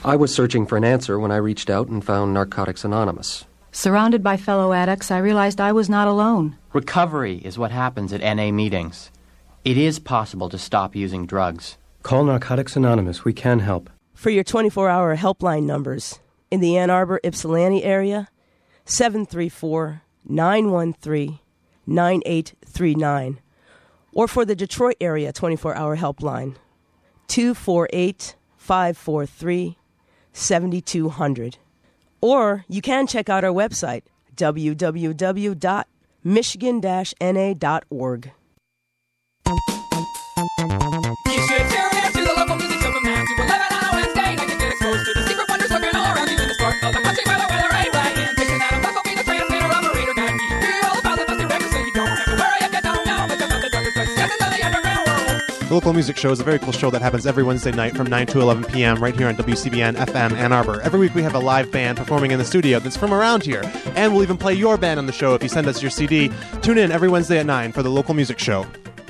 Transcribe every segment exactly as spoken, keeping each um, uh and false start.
I was searching for an answer when I reached out and found Narcotics Anonymous. Surrounded by fellow addicts, I realized I was not alone. Recovery is what happens at N A meetings. It is possible to stop using drugs. Call Narcotics Anonymous. We can help. For your twenty-four hour helpline numbers, in the Ann Arbor, Ypsilanti area, seven three four, nine one three, nine eight three nine. Or for the Detroit area twenty-four hour helpline, two four eight, five four three, seven two zero zero. Or you can check out our website, w w w dot michigan dash n a dot org. You should tune in to the local music show from nine to eleven on a Wednesday. Then you get exposed to the secret wonders lurking all around you in the sport of the country by the weather right right in. Fixing that a bus will be the transmitter operator guide me through all the files of busted records so you don't have to worry if you don't know much about the drug successes of the underground world. The Local Music Show is a very cool show that happens every Wednesday night from nine to eleven p.m. right here on W C B N F M Ann Arbor. Every week we have a live band performing in the studio that's from around here. And we'll even play your band on the show if you send us your C D. Tune in every Wednesday at nine for The Local Music Show.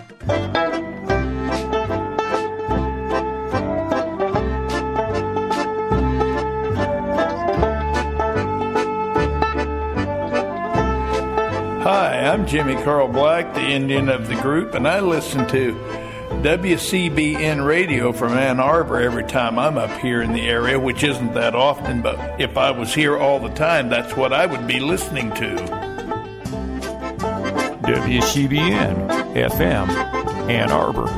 Hi, I'm Jimmy Carl Black, the Indian of the group, and I listen to W C B N radio from Ann Arbor every time I'm up here in the area, which isn't that often, but if I was here all the time, that's what I would be listening to. W C B N F M Ann Arbor.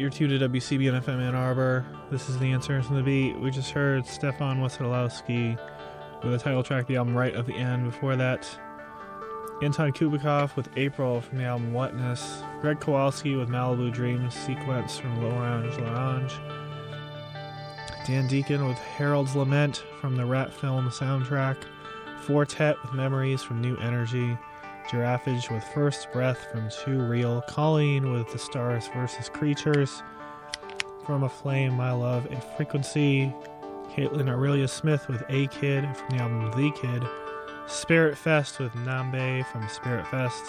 You're tuned to W C B N F M Ann Arbor. This is The Answer from the Beat. We just heard Stefan Wasilowski with the title track, the album Right of the End. Before that, Anton Kubikov with April from the album Wetness. Greg Kowalski with Malibu Dreams sequence from L'Orange L'Orange. Dan Deacon with Harold's Lament from the Rat film soundtrack. Fortet with Memories from New Energy. Giraffage with First Breath from Too Real. Colleen with The Stars versus Creatures from A Flame, My Love, A Frequency. Caitlin Aurelia Smith with A Kid from the album The Kid. Spirit Fest with Nambe from Spirit Fest.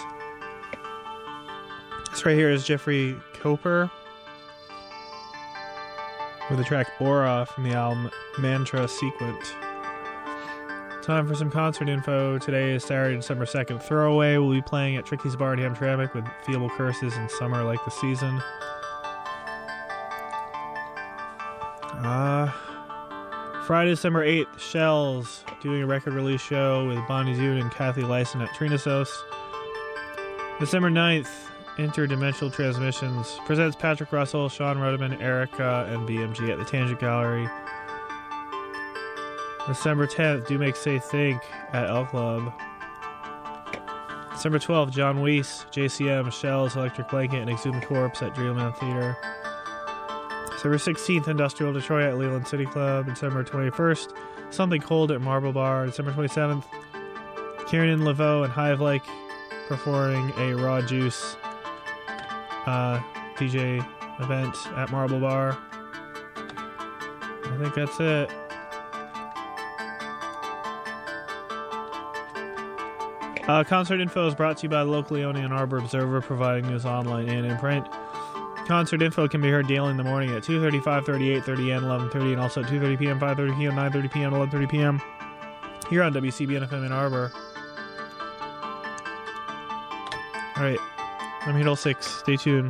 This right here is Jeffrey Coper with the track Aura from the album Mantra Sequent. Time for some concert info. Today is Saturday, December second. Throwaway will be playing at Tricky's Bar at Hamtramck with Feeble Curses and Summer Like the Season. Uh, Friday, December eighth, Shells doing a record release show with Bonnie Zoon and Kathy Lyson at Trinasos. December ninth, Interdimensional Transmissions presents Patrick Russell, Sean Rudderman, Erica, and B M G at the Tangent Gallery. December tenth, Do Make Say Think at L Club. December twelfth, John Weiss, J C M, Shells, Electric Blanket, and Exhumed Corpse at Dreamland Theater. December sixteenth, Industrial Detroit at Leland City Club. December twenty-first, Something Cold at Marble Bar. December twenty-seventh, Kieran Laveau and Hive Like performing a Raw Juice uh, D J event at Marble Bar. I think that's it. Uh, concert info is brought to you by the locally owned Ann Arbor Observer, providing news online and in print. Concert info can be heard daily in the morning at two thirty, five thirty, eight thirty, and eleven thirty, and also at two thirty p.m., five thirty p.m., nine thirty p.m., eleven thirty p.m. here on W C B N F M Ann Arbor. Alright, I'm here till six. Stay tuned.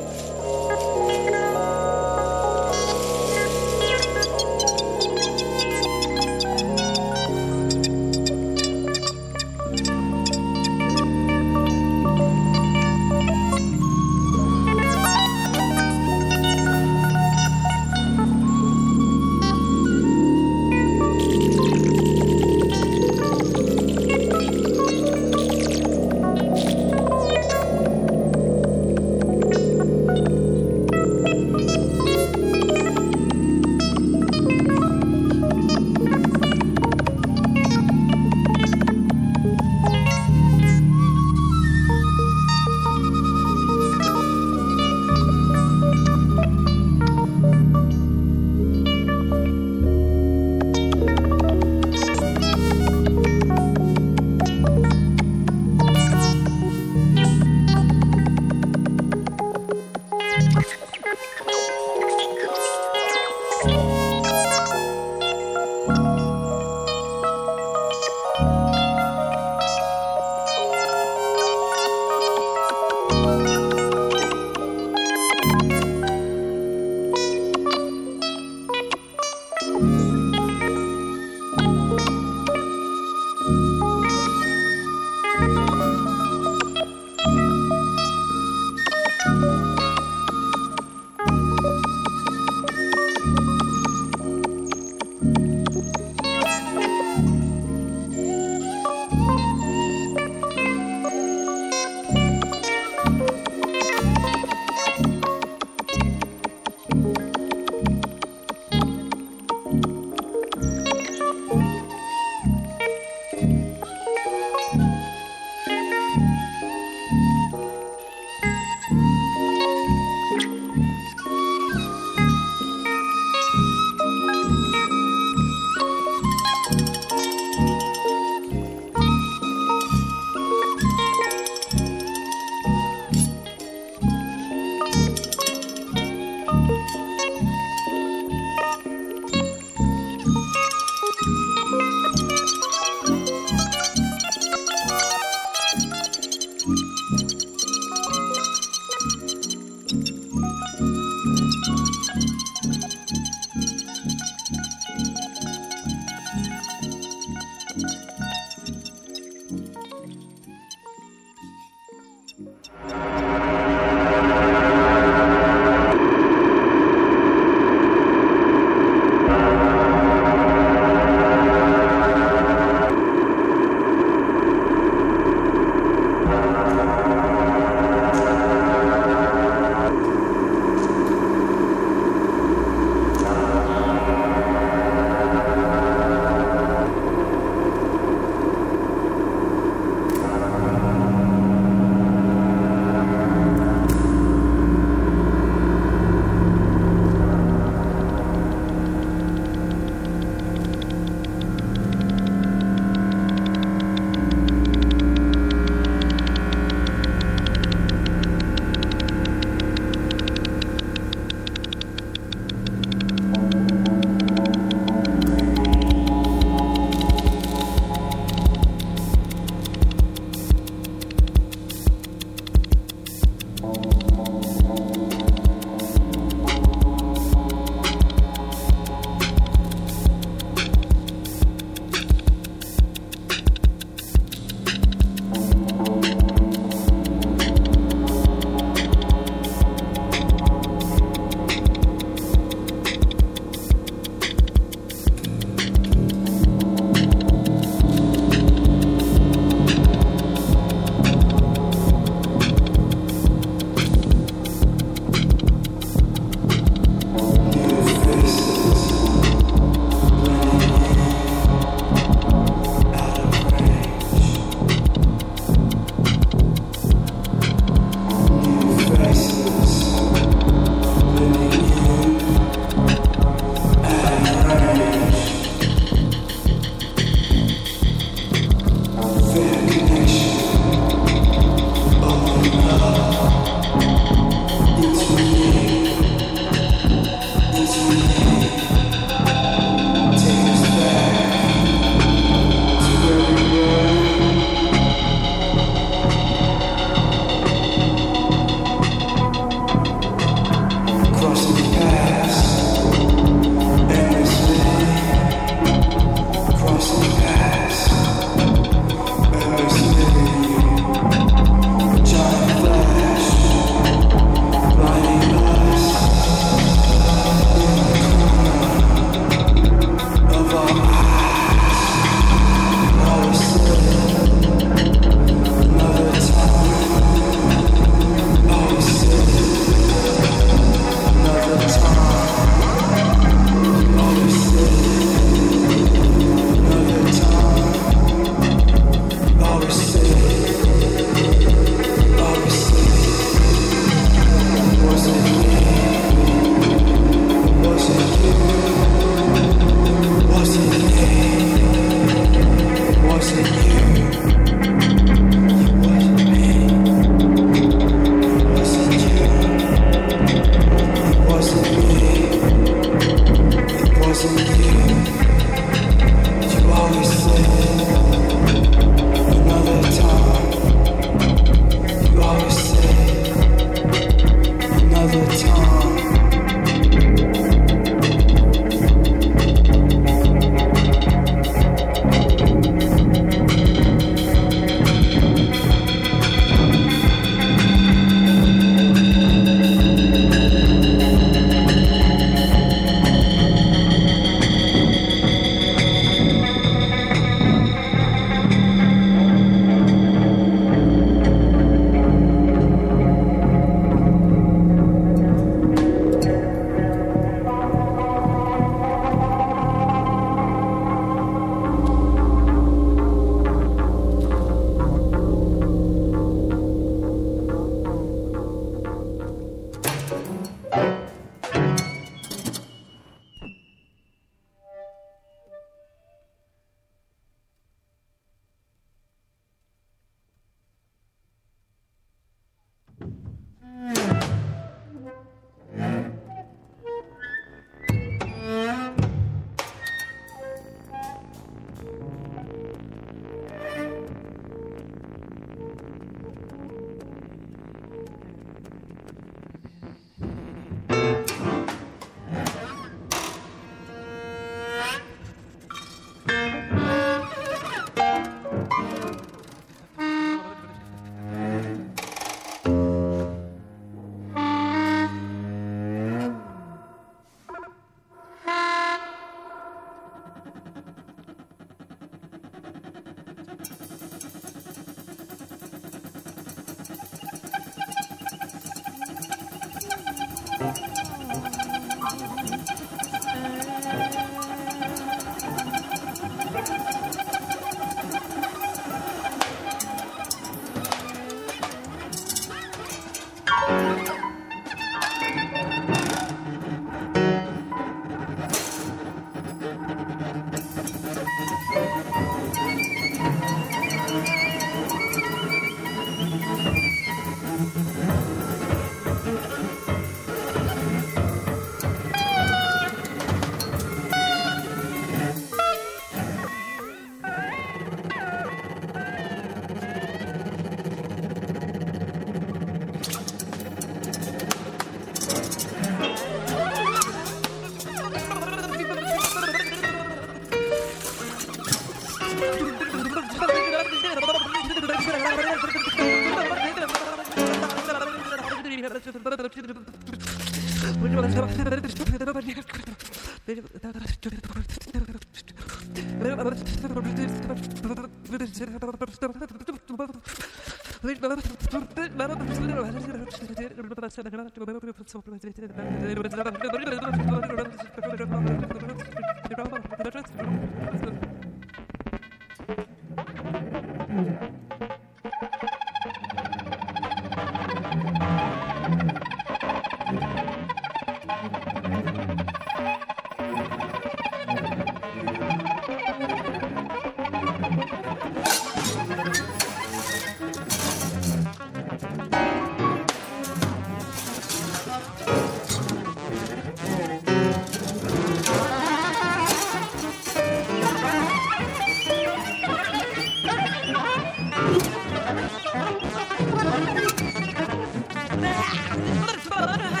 Let's